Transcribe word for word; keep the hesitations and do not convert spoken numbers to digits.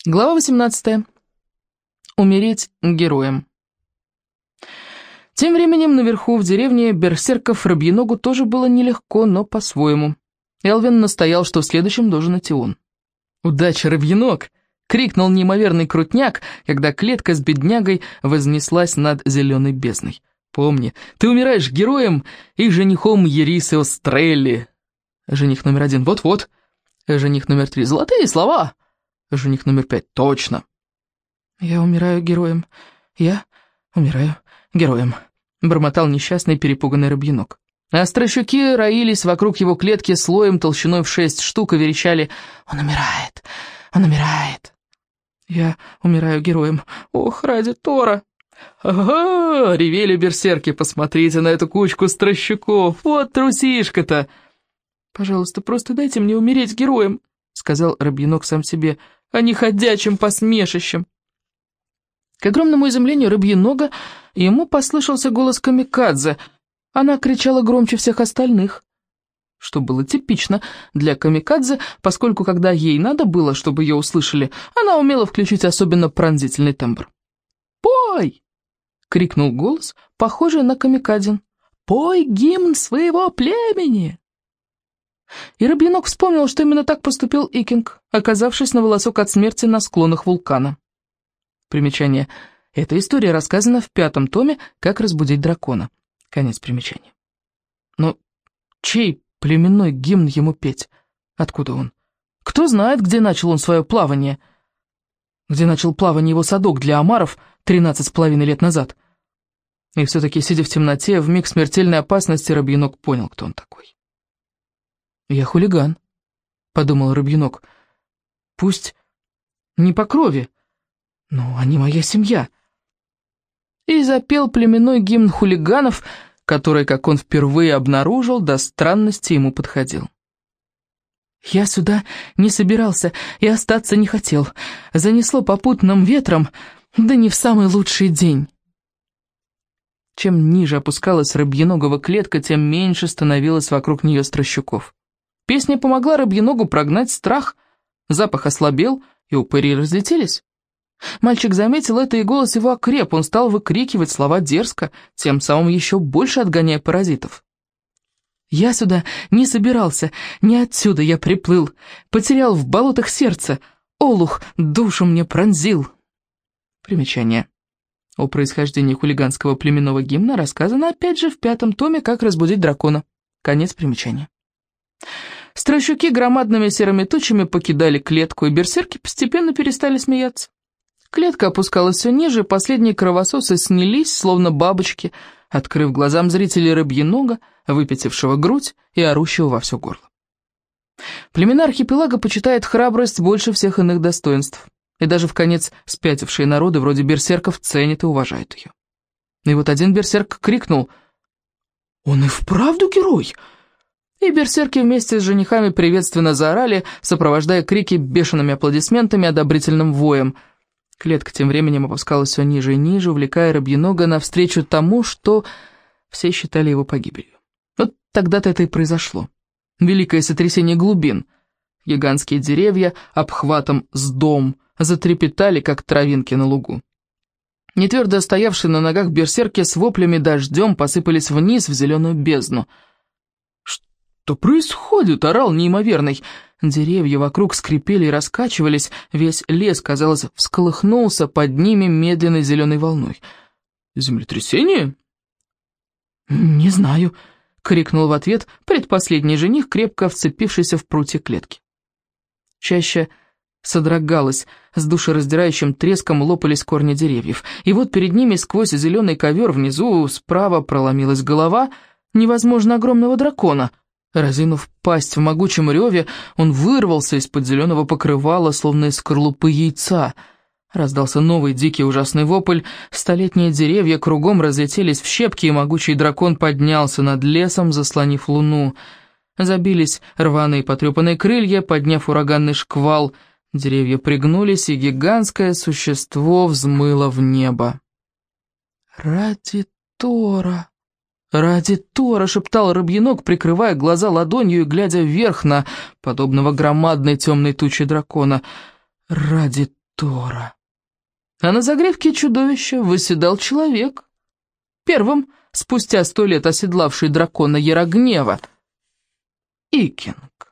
Глава восемнадцатая. Умереть героем. Тем временем наверху, в деревне берсерков, Рыбьеногу тоже было нелегко, но по-своему. Элвин настоял, что в следующем должен идти он. «Удачи, Рыбьеног!» — крикнул неимоверный крутняк, когда клетка с беднягой вознеслась над зеленой бездной. «Помни, ты умираешь героем и женихом Ерисы Острелли!» Жених номер один — вот-вот. Жених номер три — золотые слова. Жених номер пять — точно. «Я умираю героем, я умираю героем», — бормотал несчастный перепуганный Рыбьеног. А стращуки роились вокруг его клетки слоем толщиной в шесть штук и верещали: «Он умирает, он умирает». «Я умираю героем, ох, ради Тора». «Ага!» — ревели берсерки, «посмотрите на эту кучку стращуков, вот трусишка-то!» «Пожалуйста, просто дайте мне умереть героем», — сказал Рыбьеног сам себе, — «а не ходячим посмешищем». К огромному изумлению Рыбьенога ему послышался голос камикадзе. Она кричала громче всех остальных, что было типично для камикадзе, поскольку, когда ей надо было, чтобы ее услышали, она умела включить особенно пронзительный тембр. «Пой!» — крикнул голос, похожий на камикадзин. «Пой гимн своего племени!» И Рыбьеног вспомнил, что именно так поступил Икинг, оказавшись на волосок от смерти на склонах вулкана. Примечание. Эта история рассказана в пятом томе «Как разбудить дракона». Конец примечания. Но чей племенной гимн ему петь? Откуда он? Кто знает, где начал он свое плавание? Где начал плавание его садок для омаров тринадцать с половиной лет назад? И все-таки, сидя в темноте, в миг смертельной опасности, Рыбьеног понял, кто он такой. «Я хулиган», — подумал Рыбьеног. «Пусть не по крови, но они моя семья». И запел племенной гимн хулиганов, который, как он впервые обнаружил, до странности ему подходил. «Я сюда не собирался и остаться не хотел. Занесло попутным ветром, да не в самый лучший день». Чем ниже опускалась Рыбьеногова клетка, тем меньше становилось вокруг нее стращуков. Песня помогла Рыбьеногу прогнать страх, запах ослабел, и упыри разлетелись. Мальчик заметил это, и голос его окреп, он стал выкрикивать слова дерзко, тем самым еще больше отгоняя паразитов. «Я сюда не собирался, не отсюда я приплыл, потерял в болотах сердце, олух душу мне пронзил». Примечание. О происхождении хулиганского племенного гимна рассказано опять же в пятом томе «Как разбудить дракона». Конец примечания. Стращуки громадными серыми тучами покидали клетку, и берсерки постепенно перестали смеяться. Клетка опускалась все ниже, и последние кровососы снялись, словно бабочки, открыв глазам зрителей Рыбьенога, выпятившего грудь и орущего во все горло. Племена архипелага почитают храбрость больше всех иных достоинств, и даже вконец спятившие народы вроде берсерков ценят и уважают ее. И вот один берсерк крикнул: «Он и вправду герой!» И берсерки вместе с женихами приветственно заорали, сопровождая крики бешеными аплодисментами и одобрительным воем. Клетка тем временем опускалась все ниже и ниже, увлекая Рыбьенога навстречу тому, что все считали его погибелью. Вот тогда-то это и произошло. Великое сотрясение глубин. Гигантские деревья обхватом с дом затрепетали, как травинки на лугу. Нетвердо стоявшие на ногах берсерки с воплями дождем посыпались вниз в зеленую бездну. «Что происходит?» — орал неимоверный. Деревья вокруг скрипели и раскачивались, весь лес, казалось, всколыхнулся под ними медленной зеленой волной. «Землетрясение?» «Не знаю», — крикнул в ответ предпоследний жених, крепко вцепившийся в прутья клетки. Чаще содрогалась, с душераздирающим треском лопались корни деревьев, и вот перед ними сквозь зеленый ковер внизу справа проломилась голова невозможно огромного дракона. Разинув пасть в могучем реве, он вырвался из-под зеленого покрывала, словно из скорлупы яйца. Раздался новый дикий ужасный вопль, столетние деревья кругом разлетелись в щепки, и могучий дракон поднялся над лесом, заслонив луну. Забились рваные потрепанные крылья, подняв ураганный шквал. Деревья пригнулись, и гигантское существо взмыло в небо. «Ради Тора!» «Ради Тора!» — шептал Рыбьеног, прикрывая глаза ладонью и глядя вверх на подобного громадной темной тучи дракона. «Ради Тора. А на загривке чудовища восседал человек. Первым, спустя сто лет оседлавший дракона Ярогнева, Икинг.